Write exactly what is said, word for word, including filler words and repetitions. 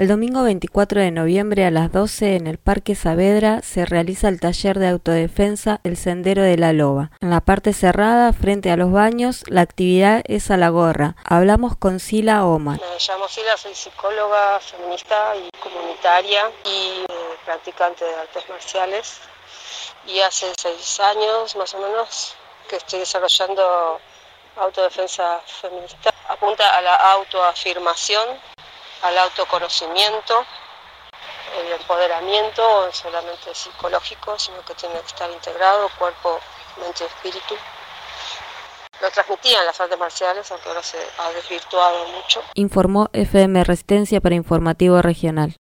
El domingo veinticuatro de noviembre a las doce en el Parque Saavedra se realiza el taller de autodefensa El Sendero de la Loba. En la parte cerrada, frente a los baños, la actividad es a la gorra. Hablamos con Sila Omar. Me llamo Sila, soy psicóloga, feminista y comunitaria y eh, practicante de artes marciales. Y hace seis años más o menos que estoy desarrollando autodefensa feminista. Apunta a la autoafirmación, al autoconocimiento, el empoderamiento, no solamente psicológico, sino que tiene que estar integrado, cuerpo, mente y espíritu. Lo transmitían las artes marciales, aunque ahora se ha desvirtuado mucho. Informó F M Resistencia para Informativo Regional.